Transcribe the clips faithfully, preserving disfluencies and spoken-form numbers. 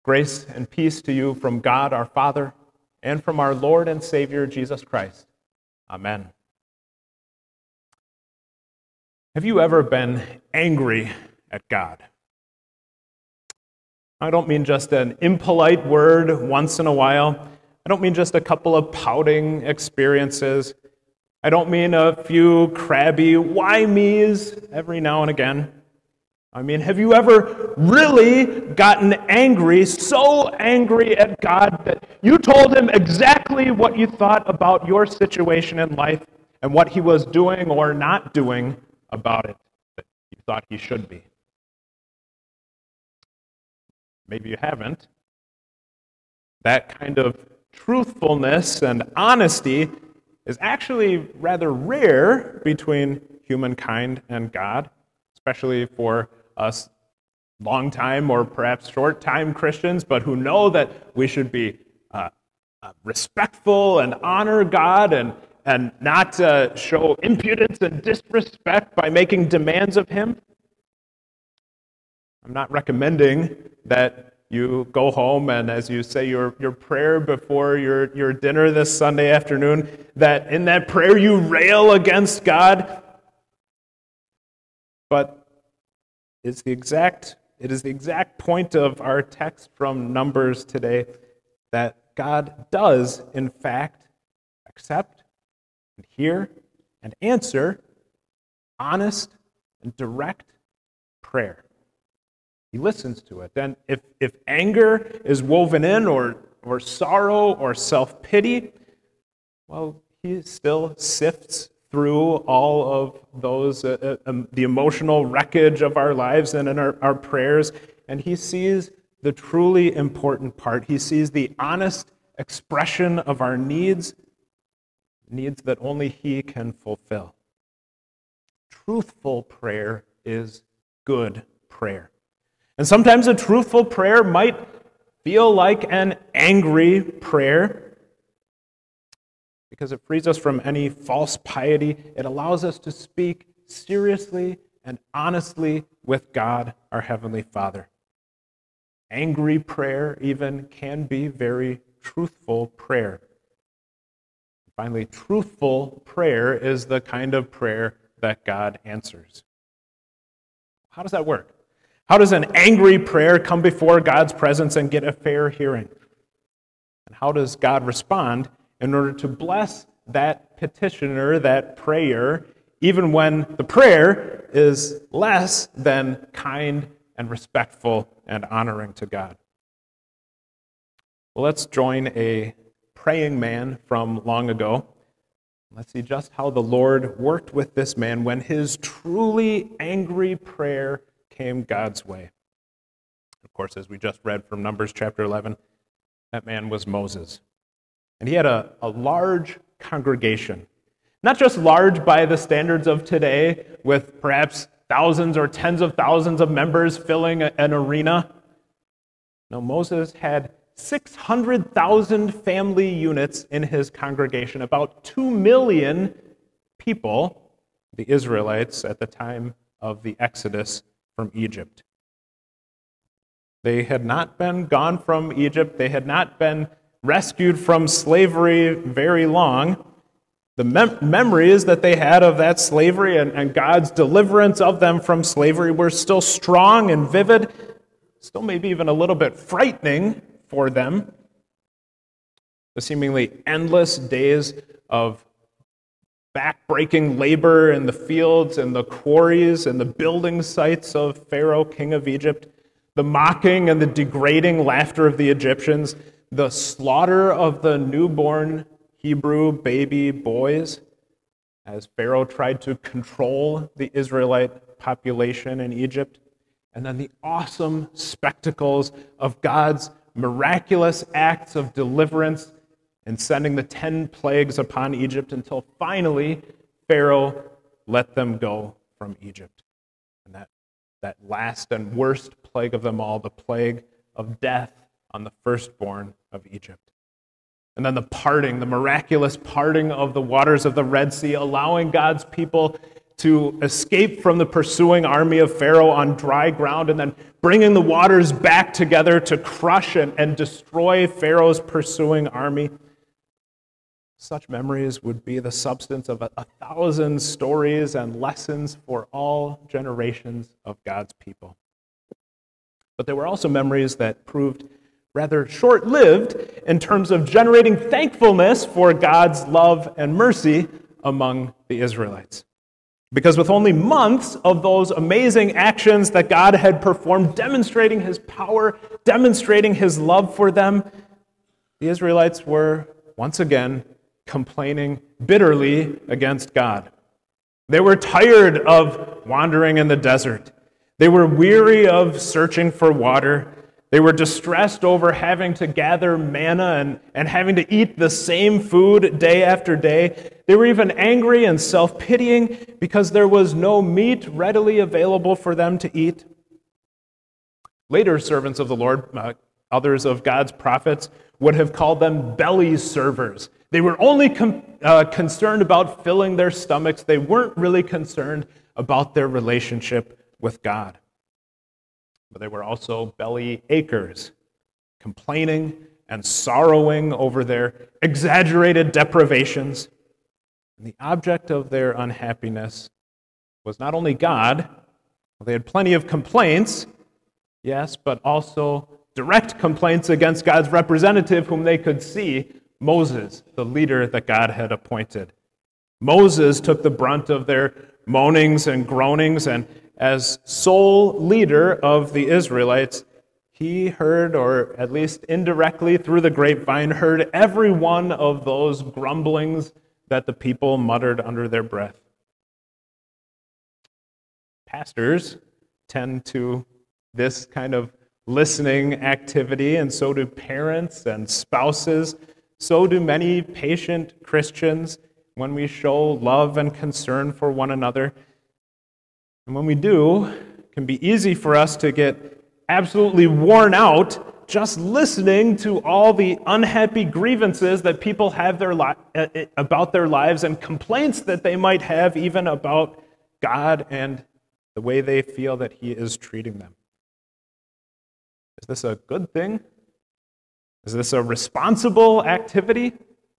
Grace and peace to you from God our Father and from our Lord and Savior Jesus Christ. Amen. Have you ever been angry at God? I don't mean just an impolite word once in a while. I don't mean just a couple of pouting experiences. I don't mean a few crabby why me's every now and again. I mean, have you ever really gotten angry, so angry at God that you told him exactly what you thought about your situation in life and what he was doing or not doing about it that you thought he should be? Maybe you haven't. That kind of truthfulness and honesty is actually rather rare between humankind and God, especially for us long-time or perhaps short-time Christians, but who know that we should be uh, uh, respectful and honor God and, and not uh, show impudence and disrespect by making demands of him. I'm not recommending that you go home and as you say your, your prayer before your, your dinner this Sunday afternoon, that in that prayer you rail against God. But it's the exact, it is the exact point of our text from Numbers today that God does, in fact, accept and hear and answer honest and direct prayer. He listens to it. And if, if anger is woven in, or, or sorrow or self-pity, well, he still sifts through all of those, uh, um, the emotional wreckage of our lives and in our, our prayers, and he sees the truly important part. He sees the honest expression of our needs, needs that only he can fulfill. Truthful prayer is good prayer. And sometimes a truthful prayer might feel like an angry prayer because it frees us from any false piety. It allows us to speak seriously and honestly with God, our Heavenly Father. Angry prayer even can be very truthful prayer. Finally, truthful prayer is the kind of prayer that God answers. How does that work? How does an angry prayer come before God's presence and get a fair hearing? And how does God respond in order to bless that petitioner, that prayer, even when the prayer is less than kind and respectful and honoring to God? Well, let's join a praying man from long ago. Let's see just how the Lord worked with this man when his truly angry prayer came God's way. Of course, as we just read from Numbers chapter eleven, that man was Moses. And he had a, a large congregation. Not just large by the standards of today, with perhaps thousands or tens of thousands of members filling a, an arena. No, Moses had six hundred thousand family units in his congregation, about two million people, the Israelites at the time of the Exodus from Egypt. They had not been gone from Egypt. They had not been rescued from slavery very long. The mem- memories that they had of that slavery and, and God's deliverance of them from slavery were still strong and vivid, still maybe even a little bit frightening for them. The seemingly endless days of back-breaking labor in the fields and the quarries and the building sites of Pharaoh, king of Egypt, the mocking and the degrading laughter of the Egyptians, the slaughter of the newborn Hebrew baby boys as Pharaoh tried to control the Israelite population in Egypt, and then the awesome spectacles of God's miraculous acts of deliverance and sending the ten plagues upon Egypt until finally Pharaoh let them go from Egypt. And that, that last and worst plague of them all, the plague of death on the firstborn of Egypt. And then the parting, the miraculous parting of the waters of the Red Sea, allowing God's people to escape from the pursuing army of Pharaoh on dry ground, and then bringing the waters back together to crush and, and destroy Pharaoh's pursuing army. Such memories would be the substance of a, a thousand stories and lessons for all generations of God's people. But there were also memories that proved rather short-lived in terms of generating thankfulness for God's love and mercy among the Israelites. Because with only months of those amazing actions that God had performed, demonstrating his power, demonstrating his love for them, the Israelites were once again complaining bitterly against God. They were tired of wandering in the desert. They were weary of searching for water. They were distressed over having to gather manna and, and having to eat the same food day after day. They were even angry and self-pitying because there was no meat readily available for them to eat. Later servants of the Lord, uh, others of God's prophets, would have called them belly servers. They were only com- uh, concerned about filling their stomachs. They weren't really concerned about their relationship with God. But they were also belly achers, complaining and sorrowing over their exaggerated deprivations. And the object of their unhappiness was not only God. They had plenty of complaints, yes, but also direct complaints against God's representative, whom they could see, Moses, the leader that God had appointed. Moses took the brunt of their moanings and groanings, and as sole leader of the Israelites, he heard, or at least indirectly through the grapevine, heard every one of those grumblings that the people muttered under their breath. Pastors tend to this kind of listening activity, and so do parents and spouses. So do many patient Christians when we show love and concern for one another. And when we do, it can be easy for us to get absolutely worn out just listening to all the unhappy grievances that people have their li- about their lives, and complaints that they might have even about God and the way they feel that he is treating them. Is this a good thing? Is this a responsible activity?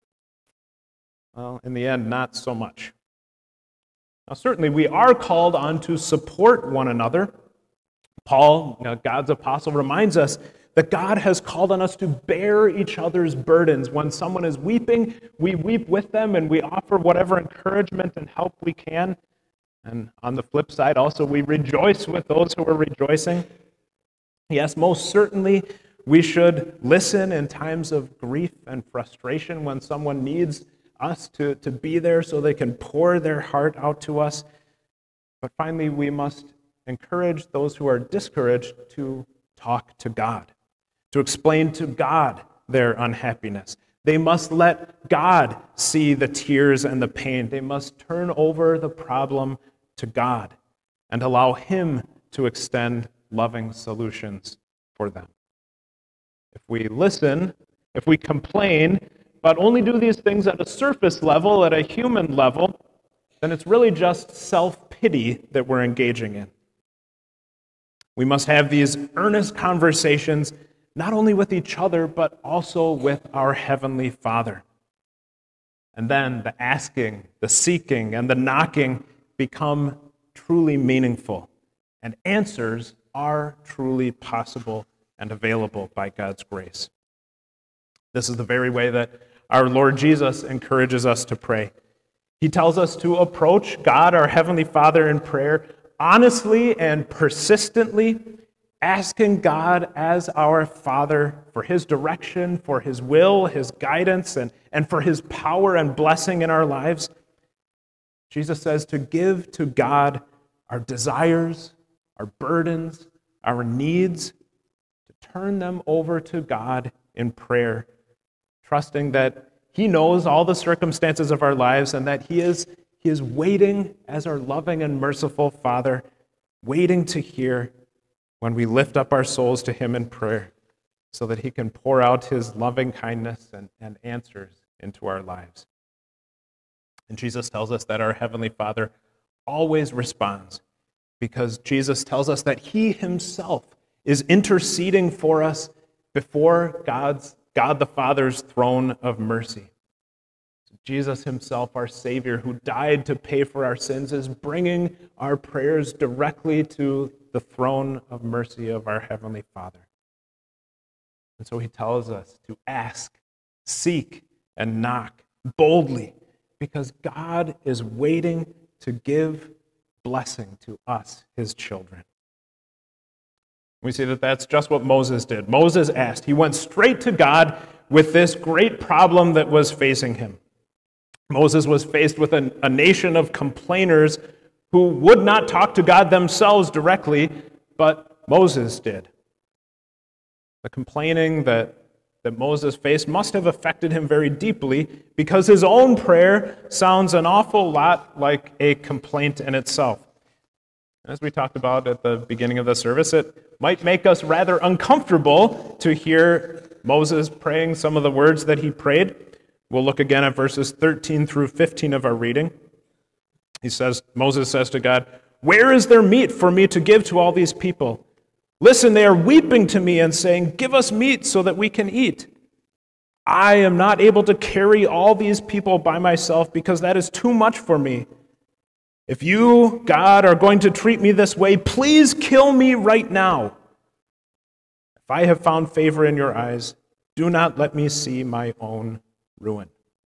Well, in the end, not so much. Now, certainly we are called on to support one another. Paul, you know, God's apostle, reminds us that God has called on us to bear each other's burdens. When someone is weeping, we weep with them and we offer whatever encouragement and help we can. And on the flip side, also, we rejoice with those who are rejoicing. Yes, most certainly, we should listen in times of grief and frustration when someone needs us to, to be there so they can pour their heart out to us. But finally, we must encourage those who are discouraged to talk to God, to explain to God their unhappiness. They must let God see the tears and the pain. They must turn over the problem to God and allow him to extend loving solutions for them. If we listen, if we complain, but only do these things at a surface level, at a human level, then it's really just self-pity that we're engaging in. We must have these earnest conversations, not only with each other, but also with our Heavenly Father. And then the asking, the seeking, and the knocking become truly meaningful, and answers are truly possible and available by God's grace. This is the very way that our Lord Jesus encourages us to pray. He tells us to approach God, our Heavenly Father, in prayer honestly and persistently, asking God as our Father for his direction, for his will, his guidance, and, and for his power and blessing in our lives. Jesus says to give to God our desires, our burdens, our needs, to turn them over to God in prayer, trusting that he knows all the circumstances of our lives and that he is, he is waiting as our loving and merciful Father, waiting to hear when we lift up our souls to him in prayer so that he can pour out his loving kindness and, and answers into our lives. And Jesus tells us that our Heavenly Father always responds, because Jesus tells us that he himself is interceding for us before God's, God the Father's throne of mercy. Jesus himself, our Savior, who died to pay for our sins, is bringing our prayers directly to the throne of mercy of our Heavenly Father. And so he tells us to ask, seek, and knock boldly, because God is waiting to give blessing to us, his children. We see that that's just what Moses did. Moses asked. He went straight to God with this great problem that was facing him. Moses was faced with a, a nation of complainers who would not talk to God themselves directly, but Moses did. The complaining that, that Moses faced must have affected him very deeply, because his own prayer sounds an awful lot like a complaint in itself. As we talked about at the beginning of the service, it might make us rather uncomfortable to hear Moses praying some of the words that he prayed. We'll look again at verses thirteen through fifteen of our reading. He says, Moses says to God, "Where is there meat for me to give to all these people? Listen, they are weeping to me and saying, 'Give us meat so that we can eat.' I am not able to carry all these people by myself, because that is too much for me. If you, God, are going to treat me this way, please kill me right now. If I have found favor in your eyes, do not let me see my own ruin."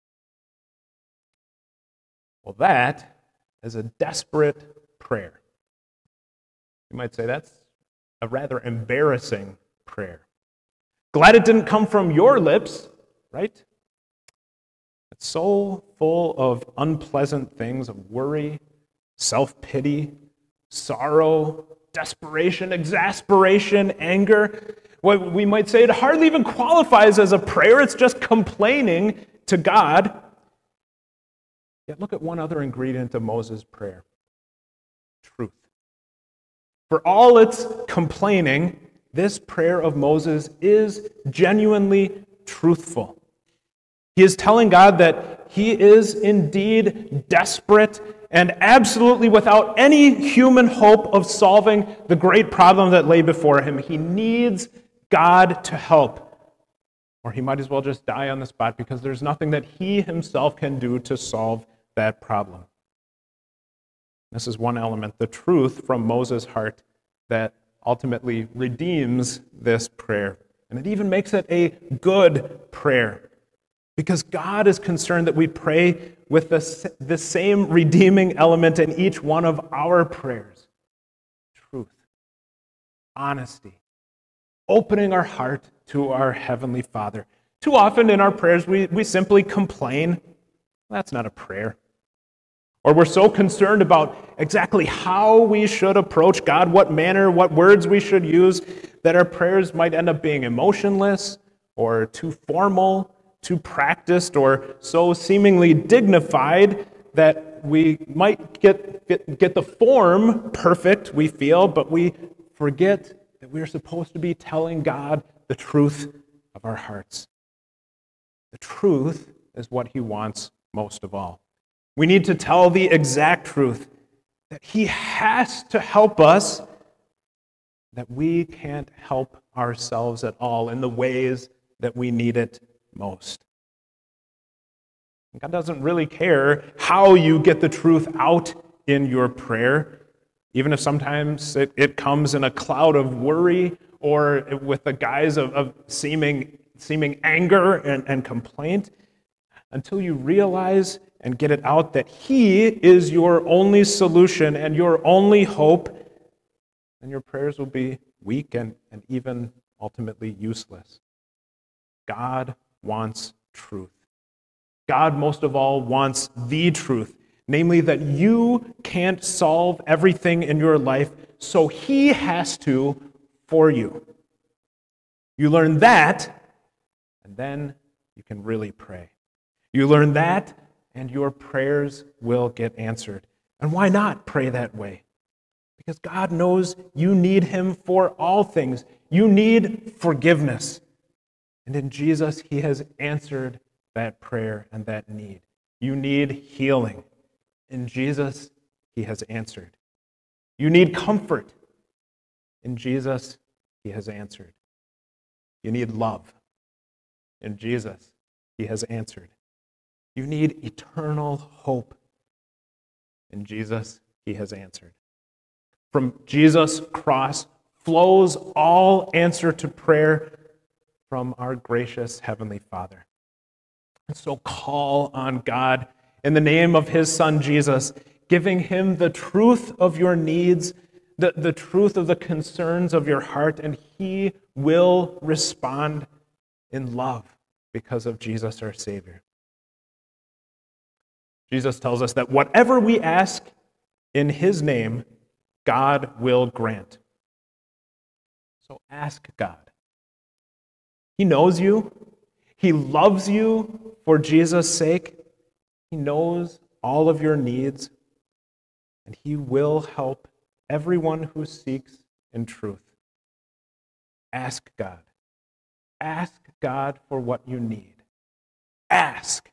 Well, that is a desperate prayer. You might say that's a rather embarrassing prayer. Glad it didn't come from your lips, right? It's so full of unpleasant things, of worry, self-pity, sorrow, desperation, exasperation, anger. What we might say, it hardly even qualifies as a prayer. It's just complaining to God. Yet look at one other ingredient of Moses' prayer: truth. For all its complaining, this prayer of Moses is genuinely truthful. He is telling God that he is indeed desperate and absolutely without any human hope of solving the great problem that lay before him. He needs God to help, or he might as well just die on the spot, because there's nothing that he himself can do to solve that problem. This is one element, the truth from Moses' heart, that ultimately redeems this prayer. And it even makes it a good prayer, because God is concerned that we pray with the, the same redeeming element in each one of our prayers: truth, honesty, opening our heart to our Heavenly Father. Too often in our prayers, we, we simply complain. That's not a prayer. Or we're so concerned about exactly how we should approach God, what manner, what words we should use, that our prayers might end up being emotionless or too formal, too practiced, or so seemingly dignified that we might get, get, get the form perfect, we feel, but we forget that we're supposed to be telling God the truth of our hearts. The truth is what he wants most of all. We need to tell the exact truth, that he has to help us, that we can't help ourselves at all in the ways that we need it most. God doesn't really care how you get the truth out in your prayer, even if sometimes it, it comes in a cloud of worry or with the guise of, of seeming, seeming anger and, and complaint, until you realize and get it out that he is your only solution and your only hope, and your prayers will be weak and, and even ultimately useless. God wants truth. God, most of all, wants the truth, namely that you can't solve everything in your life, so he has to for you. You learn that, and then you can really pray. You learn that, and your prayers will get answered. And why not pray that way? Because God knows you need him for all things. You need forgiveness. And in Jesus, he has answered that prayer and that need. You need healing. In Jesus, he has answered. You need comfort. In Jesus, he has answered. You need love. In Jesus, he has answered. You need eternal hope. In Jesus, he has answered. From Jesus' cross flows all answer to prayer from our gracious Heavenly Father. And so call on God in the name of his Son, Jesus, giving him the truth of your needs, the, the truth of the concerns of your heart, and he will respond in love because of Jesus, our Savior. Jesus tells us that whatever we ask in his name, God will grant. So ask God. He knows you. He loves you for Jesus' sake. He knows all of your needs, and he will help everyone who seeks in truth. Ask God. Ask God for what you need. Ask.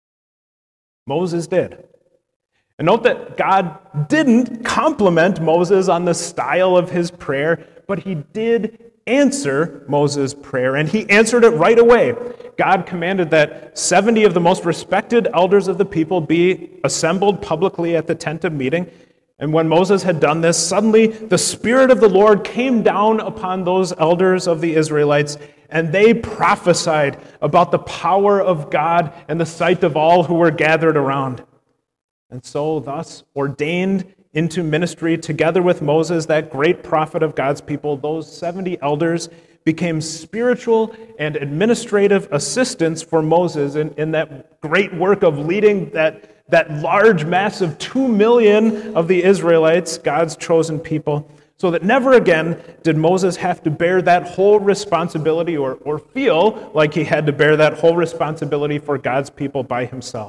Moses did. And note that God didn't compliment Moses on the style of his prayer, but he did answer Moses' prayer, and he answered it right away. God commanded that seventy of the most respected elders of the people be assembled publicly at the tent of meeting. And when Moses had done this, suddenly the Spirit of the Lord came down upon those elders of the Israelites, and they prophesied about the power of God in the sight of all who were gathered around. And so, thus ordained into ministry together with Moses, that great prophet of God's people, those seventy elders became spiritual and administrative assistants for Moses in, in that great work of leading that, that large mass of two million of the Israelites, God's chosen people, so that never again did Moses have to bear that whole responsibility or, or feel like he had to bear that whole responsibility for God's people by himself.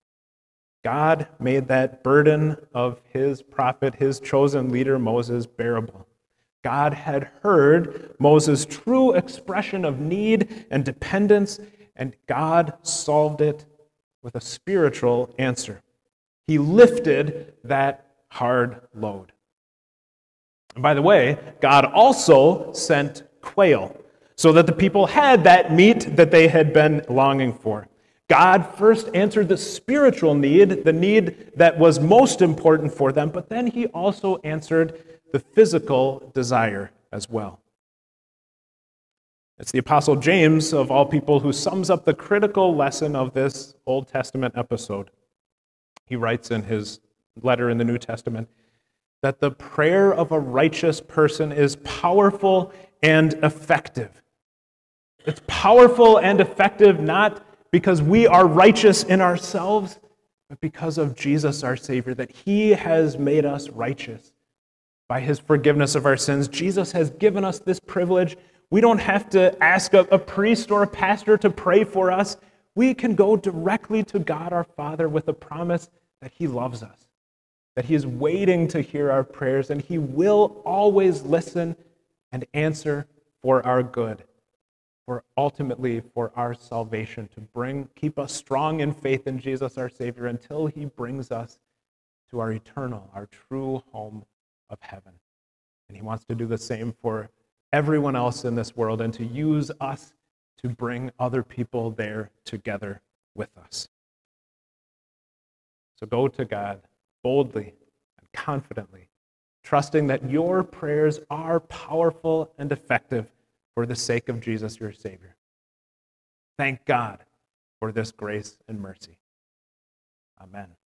God made that burden of his prophet, his chosen leader, Moses, bearable. God had heard Moses' true expression of need and dependence, and God solved it with a spiritual answer. He lifted that hard load. And by the way, God also sent quail so that the people had that meat that they had been longing for. God first answered the spiritual need, the need that was most important for them, but then he also answered the physical desire as well. It's the Apostle James, of all people, who sums up the critical lesson of this Old Testament episode. He writes in his letter in the New Testament that the prayer of a righteous person is powerful and effective. It's powerful and effective not because we are righteous in ourselves, but because of Jesus, our Savior, that he has made us righteous by his forgiveness of our sins. Jesus has given us this privilege. We don't have to ask a, a priest or a pastor to pray for us. We can go directly to God our Father with the promise that he loves us, that he is waiting to hear our prayers, and he will always listen and answer for our good, for ultimately for our salvation, to bring, keep us strong in faith in Jesus our Savior until he brings us to our eternal, our true home of heaven. And he wants to do the same for everyone else in this world and to use us to bring other people there together with us. So go to God boldly and confidently, trusting that your prayers are powerful and effective for the sake of Jesus, your Savior. Thank God for this grace and mercy. Amen.